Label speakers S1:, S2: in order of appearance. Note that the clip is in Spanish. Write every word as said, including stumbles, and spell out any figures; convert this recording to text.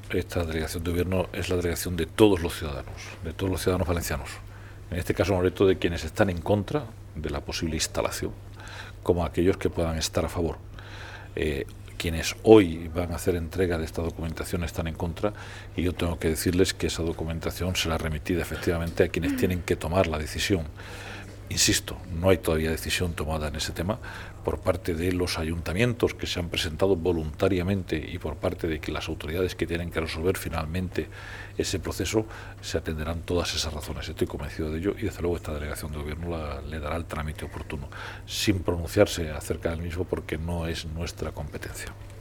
S1: esta delegación de gobierno es la delegación de todos los ciudadanos, de todos los ciudadanos valencianos. En este caso, en concreto, de quienes están en contra de la posible instalación, como aquellos que puedan estar a favor. Eh, quienes hoy van a hacer entrega de esta documentación están en contra, y yo tengo que decirles que esa documentación será remitida efectivamente a quienes tienen que tomar la decisión. Insisto, no hay todavía decisión tomada en ese tema por parte de los ayuntamientos que se han presentado voluntariamente y por parte de que las autoridades que tienen que resolver finalmente ese proceso se atenderán todas esas razones. Estoy convencido de ello y desde luego esta delegación de gobierno la, le dará el trámite oportuno, sin pronunciarse acerca del mismo porque no es nuestra competencia.